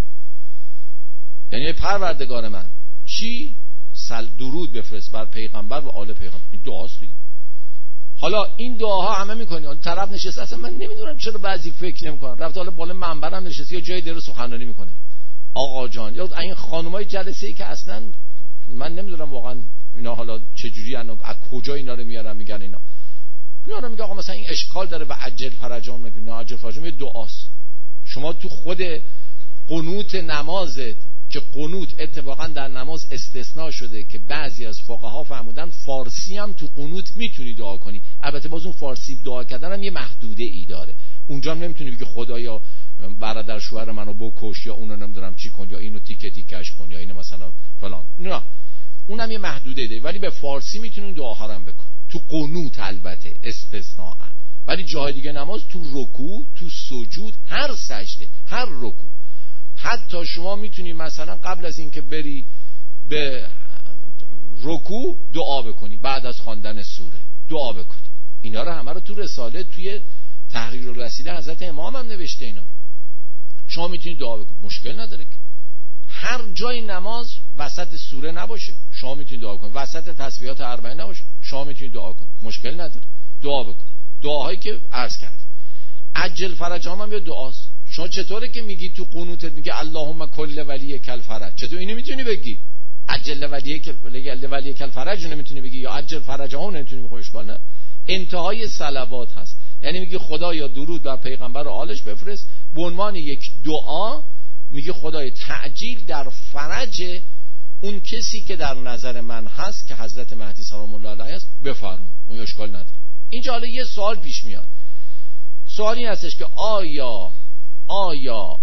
یعنی پروردگار من چی؟ سل درود بفرست بر پیغمبر و آل پیغمبر. این دعاست دیگه. حالا این دعاها همه میکنی، طرف نشسته اصلا من نمیدونم چرا بعضی فکر نمیکنن، رفت حالا بالا منبرم نشسته یا جای دیگه سخنرانی میکنه، آقا جان، یا این خانمای جلسه ای که اصلا من نمیدونم واقعا اینا حالا چه جوری ان، از کجا اینا رو میارن میگن اینا میارن میگه آقا مثلا این اشکال داره و عجل فرجام، میگه نه عجل فرجام یه دعاست. شما تو خود قنوت نمازت که قنوت اتفاقا در نماز استثناء شده که بعضی از فقها فرمودن فارسی هم تو قنوت میتونی دعا کنی، البته باز اون فارسی دعا کردن هم یه محدوده ای داره، اونجا هم نمیتونی بگی خدایا برادر شوهر منو بکش، یا اونو نمیدونم چی کن، یا اینو تیکه تیکش کن، یا اینو مثلا فلان. نه، اونم یه محدوده ای، ولی به فارسی میتونی دعاها رو هم بکنی تو قنوت، البته استثناء. ولی جای دیگه نماز تو رکوع، تو سجود، هر سجده، هر رکوع، حتی شما میتونی مثلا قبل از اینکه بری به رکوع دعا بکنی، بعد از خواندن سوره دعا بکنی. اینا رو همه رو تو رساله توی تحریر الوسیله حضرت امام هم نوشته. اینا شما میتونی دعا بکنی، مشکل نداره که هر جای نماز وسط سوره نباشه شما میتونی دعا کنی، وسط تسبیحات اربعین نباشه شما میتونی دعا کنی، مشکل نداره، دعا بکن. دعاهایی که عرض کردیم. عجل فرجام هم یه دعاست. شما چطوره که میگی تو قنوتت میگه اللهم کل ولی کل فرج، چطور اینو میتونی بگی؟ عجل ولی کل ولی کل فرج نمیتونی بگی، یا عجل فرجام نمیتونی بگی؟ خوشگاه نه. انتهای صلوات هست، یعنی میگی خدایا درود بر پیغمبر و آلش بفرست، به عنوان یک دعا میگه خدای تعجیل در فرج اون کسی که در نظر من هست که حضرت مهدی سلام الله علیه است بفرما، اون اشکال نداره. اینجا حالا یه سوال پیش میاد. سوال این هستش که آیا آیا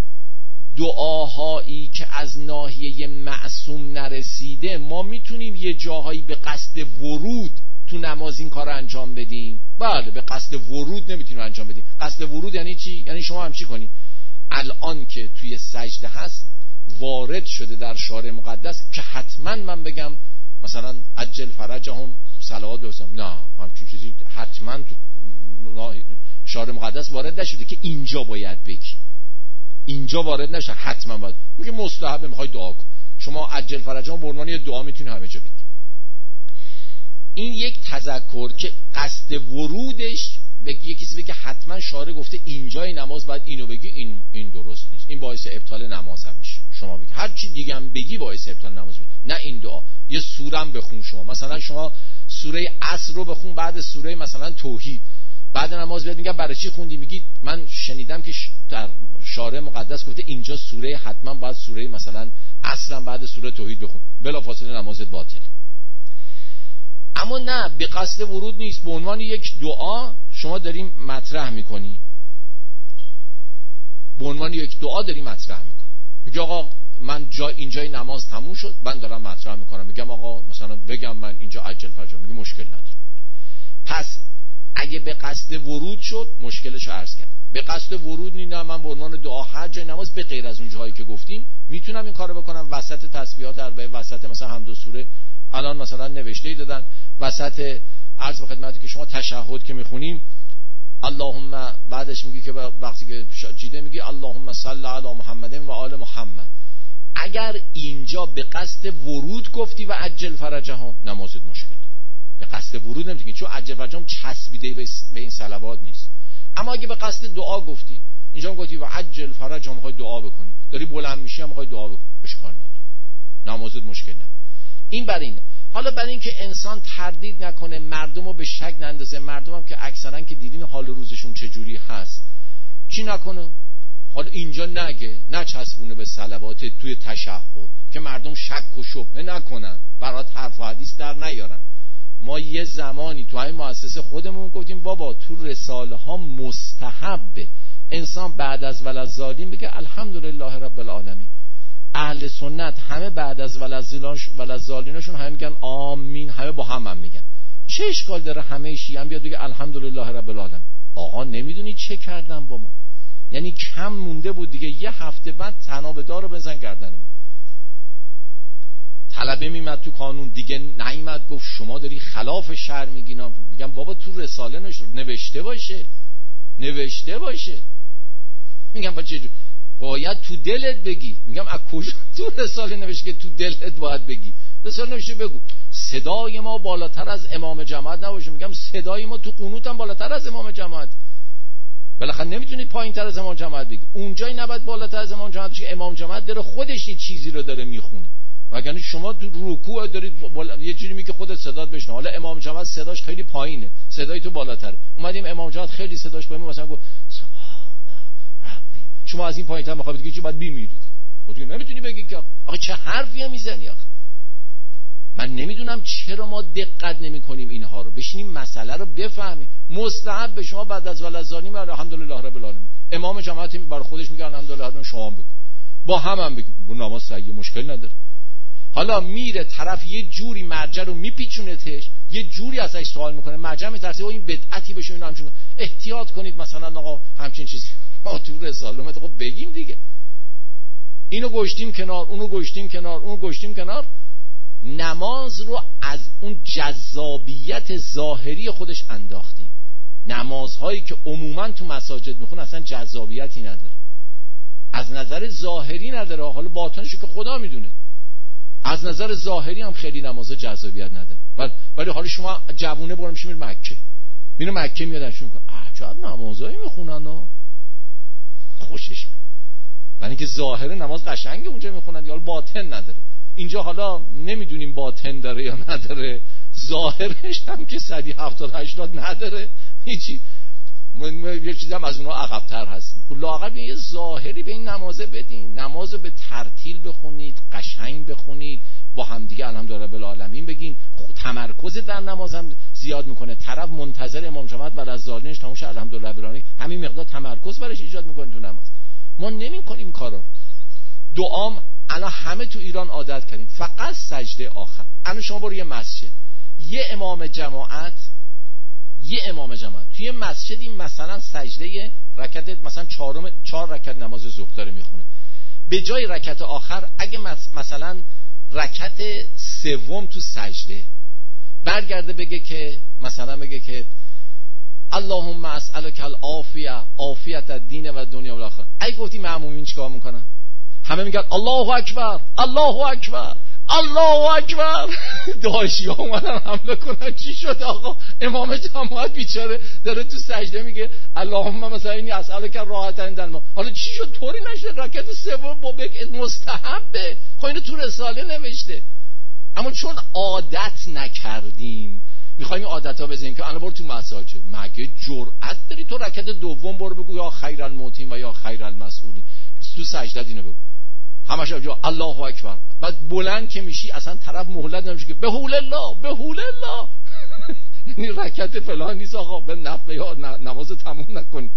دعاهایی که از ناحیه معصوم نرسیده ما میتونیم یه جاهایی به قصد ورود تو نماز این کار انجام بدیم؟ بله، به قصد ورود نمیتونیم انجام بدیم. قصد ورود یعنی چی؟ یعنی شما هم چی کنی؟ الان که توی سجده هست وارد شده در شارع مقدس که حتما من بگم مثلا عجل فرجهم صلوات بفرستم، نه همچین چیزی حتما تو شارع مقدس وارد نشده که اینجا باید بگی، اینجا وارد نشه حتما باید میگه مستحب، میخوای دعا کن، شما عجل فرجهم به عنوان یه دعا میتونی همه جا بگی. این یک تذکر که قصد ورودش بگی، یه کسی بگه حتما شارع گفته اینجای نماز باید اینو بگی، این این درست نیست، این باعث ابطال نماز هم میشه. شما بگی هر چی دیگه هم بگی باعث ابطال نماز میشه، نه این دعا. یه سوره هم بخون شما، مثلا شما سوره عصر رو بخون بعد سوره مثلا توحید، بعد نماز بیاد میگه برای چی خوندی؟ میگی من شنیدم که در شارع مقدس گفته اینجا سوره، حتما باید سوره مثلا عصر هم بعد سوره توحید بخون، بلافاصله نمازت باطل. اما نه، به قصد ورود نیست، به عنوان یک دعا شما داریم مطرح میکنی، به عنوان یک دعا داری مطرح میکنی. میگه آقا من جا اینجای نماز تموم شد، من دارم مطرح میکنم، میگم آقا مثلا بگم من اینجا عجل فرجام، میگه مشکل نداره. پس اگه به قصد ورود شد مشکلشو عرض کرد. به قصد ورود نی، نه من به عنوان دعا هر جای نماز به غیر از اون جاهایی که گفتیم میتونم این کارو بکنم. وسط تسبیحات اربعه، وسط مثلا حمد و سوره الان مثلا نوشته ای دادن، وسط عرض به خدمتی که شما تشهد که میخونیم اللهم، بعدش میگی که وقتی که جیده میگی اللهم صل علی محمد و آل محمد. اگر اینجا به قصد ورود گفتی و عجل فرجهم، نمازت مشکل داره. به قصد ورود نمیتونی، چون عجل فرجهم چسبیده به این صلوات نیست. اما اگه به قصد دعا گفتی، اینجا هم گفتی و عجل فرجهم، میخوای دعا بکنی، داری بلند میشی هم میخوای دعا بکنی، اشکال نداره، نمازت مشکل نداره. این بر اینه. حالا برای اینکه انسان تردید نکنه، مردم رو به شک نندازه، مردم هم که اکثرا که دیدین حال روزشون چجوری هست، چی نکنه؟ حالا اینجا نگه، نچسبونه به صلوات توی تشهد که مردم شک و شبهه نکنن، برات حرف و حدیث در نیارن. ما یه زمانی تو همین مؤسسه خودمون گفتیم بابا تو رساله ها مستحبه انسان بعد از ولذالین بگه الحمدلله رب العالمین. اهل سنت همه بعد از ولذالینشون همه میگن آمین، همه با هم هم میگن. چه اشکال داره همه شیعه هم بیاد بگه الحمدلله رب العالمین؟ آقا نمیدونی چه کردن با ما؟ یعنی کم مونده بود دیگه یه هفته بعد تنابدار رو بزن گردن ما. طلبه میمد تو قانون دیگه نیمد، گفت شما داری خلاف شرع میگین. میگم بابا تو رساله نوشته باشه، نوشته باشه. میگم با چه باید تو دلت بگی. میگم از کجا تو رساله نوشته که تو دلت باید بگی؟ رساله نوشته بگو صدای ما بالاتر از امام جماعت نباشه. میگم صدای ما تو قنوت هم بالاتر از امام جماعت. بالاخره نمیتونی پایین تر از امام جماعت بگی. اونجایی نباید بالاتر از امام جماعت بشه که امام جماعت داره خودش یه چیزی رو داره میخونه. وگرنه شما تو رکوع دارید بال... یه جوری میگه خودت صدات بشنو. حالا امام جماعت صداش خیلی پایینه، صدای تو بالاتره. اومدیم امام جماعت خیلی صداش پایینه، مثلا گفت سبحان ربی، شما از این پایینتر میخواید بگید چی؟ باید میمیرید. خودت نمیتونی بگی که آخه چه حرفی میزنی. آخه من نمیدونم چرا ما دقت نمیکنیم اینها رو. بشینیم مسئله رو بفهمیم. مستحب به شما بعد از ولذالین الحمدلله رب العالمین. امام جماعت برای خودش میگه الحمدلله رب، شما بگو با هم هم بگو، با نماز صحیح مشکل نداره. حالا میره طرف یه جوری مرجع رو میپیچونتش، یه جوری ازش سوال میکنه، مرجع میترسه و این بدعتی بشه. اینا همچین احتیاط کنید مثلا آقا همچین چیزی ما تو رساله خب بگیم دیگه. اینو گشتیم کنار، اونو گشتیم کنار، اونو گشتیم کنار. نماز رو از اون جذابیت ظاهری خودش انداختیم. نمازهایی که عموما تو مساجد میخون اصلا جذابیتی نداره، از نظر ظاهری نداره. حالا باطنشو که خدا میدونه. از نظر ظاهری هم خیلی نماز جذابیت نداره. ولی حالا شما جوونه برو میشه میره مکه، میره مکه میادش میگه عجب نمازایی میخونن ها، خوشش میاد. برای اینکه ظاهر نماز قشنگه اونجا میخونن، حالا باطن نداره. اینجا حالا نمیدونیم باطن داره یا نداره، ظاهرش هم که صدی هفتاد هشتاد نداره هیچی. یه چیزی هم از اونها عقب‌تر هست. لااقل یه ظاهری به این نمازه بدین. نمازو به ترتیل بخونید، قشنگ بخونید، با همدیگه الحمدلله رب العالمین بگین. تمرکز در نماز هم زیاد میکنه. طرف منتظر امام جماعت بعد از ظالینش تموم شه الحمدلله رب العالمین، همین مقدار تمرکز براش ایجاد میکنه تو نماز. ما نمیکنیم کارا رو. دعام الان همه تو ایران عادت کردیم فقط سجده آخر. الان شما برو یه مسجد، یه امام جماعت یه امام جماعت توی مسجدی مثلا سجده رکعت مثلا چهارم چهار رکعت نماز ظهر داره میخونه، به جای رکعت آخر اگه مثلا رکعت سوم تو سجده برگرده بگه که مثلا بگه که اللهم اسألک العافیه، عافیت الدین و دنیا و آخر. اگه گفتی مأمومین چیکار میکنن؟ همه میگن الله اکبر، الله اکبر، الله اکبر. داشی ها اومدن حمله کنن. چی شد آقا؟ امام جماعت بیچاره داره تو سجده میگه اللهم مثلا اینی اسالک راحت اندن. حالا چی شد؟ طوری نشه رکعت سوم با بک مستحبه. خب اینو تو رساله نوشته، اما چون عادت نکردیم میخوایم این عادت‌ها بزنیم که الان برو تو مساجد، مگه جرأت داری تو رکعت دوم برو بگو یا خیر الموتین و یا خیر المسئولین؟ تو سجده اینو بگو همش جا الله اکبر. بعد بلند که میشی اصلا طرف مهلت نمیشه که به حول الله به حول الله. یعنی رکعت فلان نیست آقا، به نفع یا نماز تموم نکنی.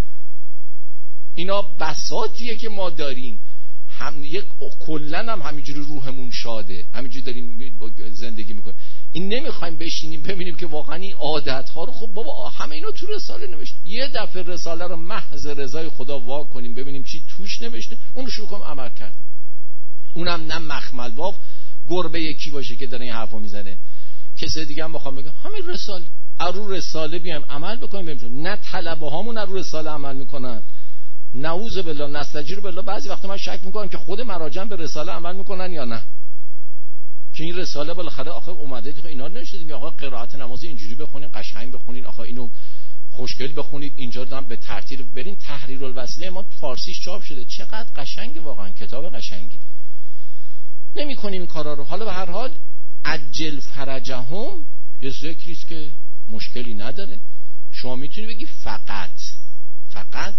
اینا بساطیه که ما داریم، هم یک کلن هم همینجوری روحمون شاده، همینجوری داریم زندگی میکنیم. این نمیخوایم بشینیم ببینیم که واقعا این عادت ها رو خب بابا همه اینا تو رساله نوشته. یه دفعه رساله رو محض رضای خدا وا کنیم ببینیم چی توش نوشته، اون رو شروع کنیم عمل کرد. اونم نه مخمل باف گربه یکی باشه که داره این حرفو میزنه. کسی دیگه هم بخوام بگم همین رساله ارو رساله بیایم عمل بکنیم ببینیم. نه طلبه هامون ارو رساله عمل میکنن، نعوذ بالله نستجیر بالله. بعضی وقتا من شک میکنم که خود مراجع به رساله عمل میکنن یا نه، که این رساله بالاخره آخه اومده تو اینا نوشته دیگه آقا قرائت نماز اینجوری بخونین، قشنگ بخونین، آقا اینو خوشگل بخونید، اینجا دارم به ترتیب برین. تحریر الوصله ما فارسیش چاپ شده، چقدر قشنگه واقعا، کتاب قشنگی. نمی‌کنیم این کارا رو. حالا به هر حال عجل فرجهم یه ذکری است که مشکلی نداره. شما میتونی بگی فقط فقط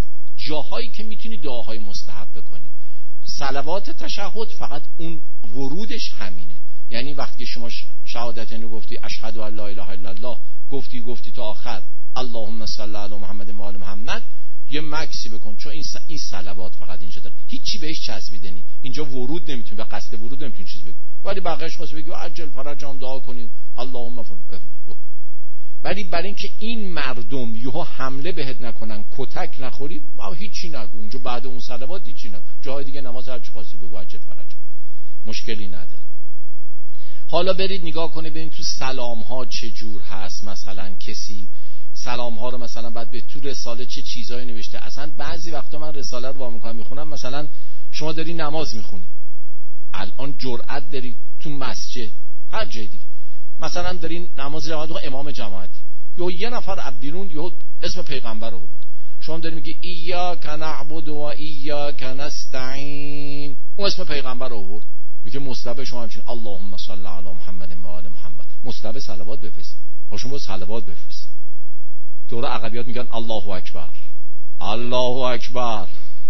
جاهایی که میتونی دعاهای مستحب بکنی. صلوات تشهد فقط اون ورودش همینه، یعنی وقتی که شما شهادتین رو گفتی اشهد ان لا اله الا الله گفتی گفتی تا آخر اللهم صل علی محمد و آل محمد، یه مکسی بکن، چون این س... این صلوات فقط اینجا داره، هیچی بهش چسبیده نی. اینجا ورود نمیتونی، به قصد ورود نمیتونی چیز بگی، ولی بقیه‌اش خاص بگی عجل فرجام دعا کنین اللهم فر. ولی برای اینکه این مردم یهو حمله بهت نکنن، کتک نخوری، ما هیچی نگو اونجا، بعد اون صلوات هیچی نگو، جای دیگه نماز هر چی خاصی بگو عجل فرجام، مشکلی نداره. حالا برید نگاه کنید ببینید تو سلام ها چه جور هست. مثلا کسی سلام ها رو مثلا بعد به تو رساله چه چیزایی نوشته. اصلا بعضی وقتا من رساله رو وا میکنم میخونم، مثلا شما داری نماز میخونی، الان جرأت داری تو مسجد هر جای دیگه مثلا داری نماز جماعت و امام جماعتی، یا یه نفر عبدیرون یا اسم پیغمبر رو بود، شما داری میگی ایاک نعبد و ایاک نستعین، اون اسم پیغمبر رو بود، میگه مصطبه شما همچین اللهم صل علی محمد و آل محمد، مصطبه صلوات بفرست، شما با صلوات بفرست. دوره عقبیات میگن الله اکبر الله اکبر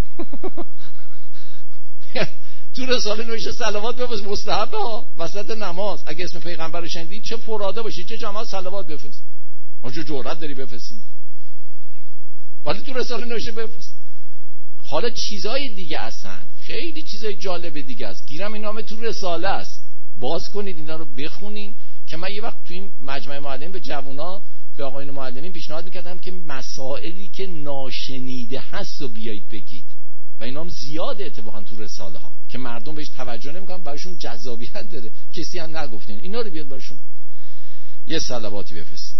تو رساله نوشته صلوات بفرست، مستحبه ها وسط نماز، اگه اسم پیغمبر رو شنیدی چه فراده باشی چه جماعت صلوات بفرست، اونجا جرأت داری بفرستی، ولی تو رساله نوشته بفرست. حالا چیزای دیگه هستن، خیلی چیزای جالب دیگه است، گیرم این نامه تو رساله است، باز کنید اینا رو بخونین. که من یه وقت تو این مجمع معلمین به جوونا، به آقایون معلمین پیشنهاد میکردم که مسائلی که ناشنیده هست رو بیایید بگید، و اینا هم زیاده اتفاقا تو رساله ها که مردم بهش توجه نمیکنن، براشون جذابیت داره، کسی هم نگفتین، اینا رو بیاد براشون یه صلواتی بفرستید.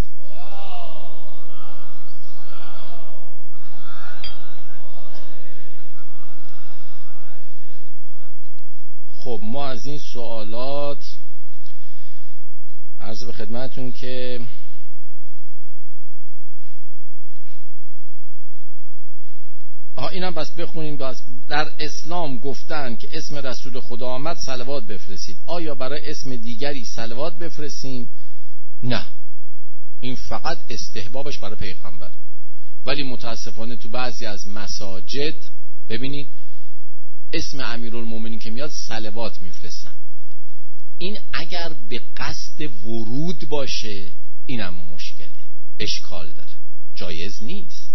خب ما از این سوالات عرض به خدمتون که آها اینم بس بخونیم. بس در اسلام گفتن که اسم رسول خدا آمد صلوات بفرستید، آیا برای اسم دیگری صلوات بفرستیم؟ نه، این فقط استحبابش برای پیغمبر، ولی متاسفانه تو بعضی از مساجد ببینید اسم امیرالمومنین که میاد صلوات میفرستن. این اگر به قصد ورود باشه اینم مشکله، اشکال داره، جایز نیست.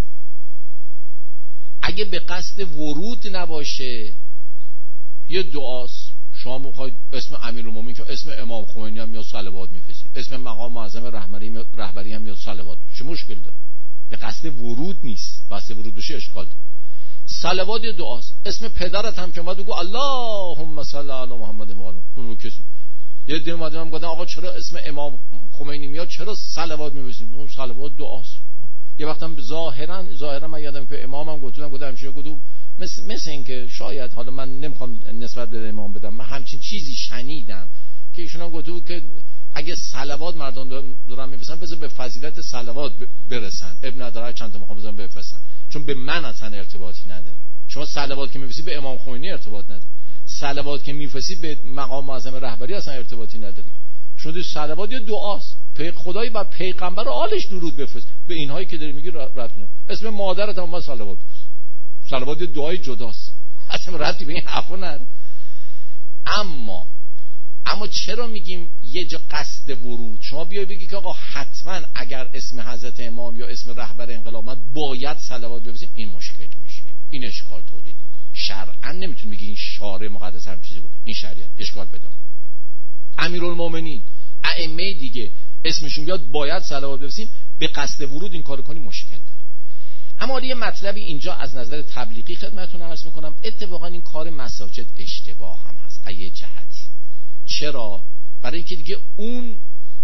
اگه به قصد ورود نباشه یه دعاست، شما میخواید اسم امیرالمومنین که اسم امام خمینی هم میاد صلوات میفرستید، اسم مقام معظم رهبری رهبری هم میاد صلوات، چه مشکل داره؟ به قصد ورود نیست، قصد ورود بشه اشکال داره. صلوات یه دعاست، اسم پدرت هم که اومد بگو اللهم صل علی محمد و آل محمد، کسی یه دیم اومدم گفتن آقا چرا اسم امام خمینی میاد چرا صلوات می‌فرستیم؟ اون صلوات دعاست. یه وقتم ظاهرا ظاهرا من یادم که امامم گفتم گفتم همشه گفتم مثل مثل این که شاید، حالا من نمیخوام نسبت به امام بدم، من همچین چیزی شنیدم که ایشون هم گفت که اگه صلوات مردم دارن می‌فرستن بذار به فضیلت صلوات برسن، ابن نداره چند تا میخوام بزنم بفرستن، چون به من اصلا ارتباطی نداره. شما صلوات که می‌فرستی به امام خمینی ارتباط نداره، صلوات که می‌فرستی به مقام معظم رهبری اصلا ارتباطی نداره. شما صلوات یه دعاست، پیغ خدایی با پیغمبر و آلش درود بفرست، به اینهایی که داری میگی ربطی نداره. اسم مادرت هم ما صلوات بفرست، صلوات یه دعای جداست، اصلا ربطی به این حرفا نداره. اما اما چرا میگیم یه جا قصد ورود؟ شما بیای بگی که آقا حتما اگر اسم حضرت امام یا اسم رهبر انقلاب اومد باید صلوات بفرستیم، این مشکل میشه، این اشکال تولید میکنه. شرعا نمیتونی بگی این شارع مقدس هم چیزی بود، این شریعت اشکال پیدا میکنه. امیرالمومنین ائمه دیگه اسمشون بیاد باید صلوات بفرستیم، به قصد ورود این کارو کنی مشکل داره. اما یه مطلبی اینجا از نظر تبلیغی خدمتتون عرض میکنم، اتفاقا این کار مساجد اشتباه هم هست از یه جهتی. چرا؟ برای اینکه دیگه اون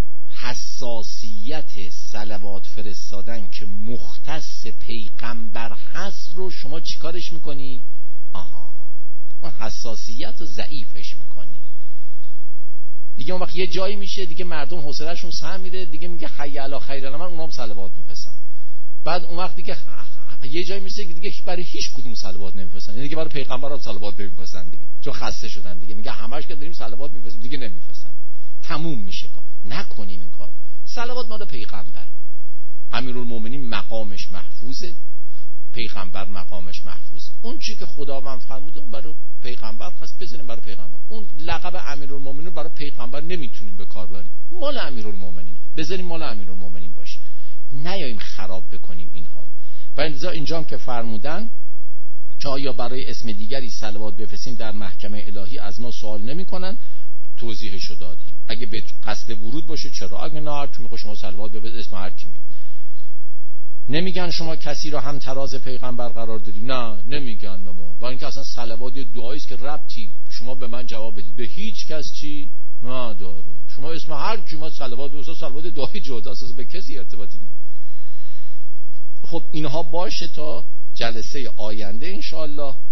حساسیت صلوات فرستادن که مختص پیغمبر هست رو شما چیکارش میکنی؟ آها، اون حساسیت رو ضعیفش میکنی دیگه. اون وقت یه جایی میشه دیگه مردم حوصله‌شون سر میره دیگه، میگه حی علی خیر الامر، اونام صلوات میفرستن. بعد اون وقت دیگه یه جایی میشه دیگه برای هیچ کدوم صلوات نمیفرستن، یعنی دیگه برای پیغمبر هم صلوات نمیفرستن دیگه، چون خسته شدن دیگه، میگه همش که داریم صلوات میفرستیم دیگه نمیفرستن، تموم میشه. نکنیم این کار. صلوات مال پیغمبر، امیرالمومنین مقامش محفوظه، پیغمبر پیغمبر مقامش محفوظ. اون چی که خداوند فرموده اون برای پیغمبر خواست بزنیم برای پیغمبر. اون لقب امیرالمومنین برای پیغمبر نمیتونیم به کار ببریم، مال امیرالمومنین بذاریم مال امیرالمومنین باشه، نیاییم خراب بکنیم اینها. و اینجا هم که فرمودن که آیا برای اسم دیگری صلوات بفرستیم در محکمه الهی از ما سوال نمیکنن، توضیحشو دادیم. اگه به قصد ورود باشه چرا، اگه نه هر کی میخواد شما صلوات بفرستید اسم هر کی میاد. نمیگن شما کسی رو هم تراز پیغمبر قرار دادی، نه نمیگن به ما، با اینکه اصلا صلوات یه دعایی است که ربطی شما به من جواب بدید به هیچ کس چی نداره. شما اسم هر کی ما صلوات بفرستید، صلوات دعایی جداست، به کسی ارتباطی نداره. خب اینها باشه تا جلسه آینده انشاءالله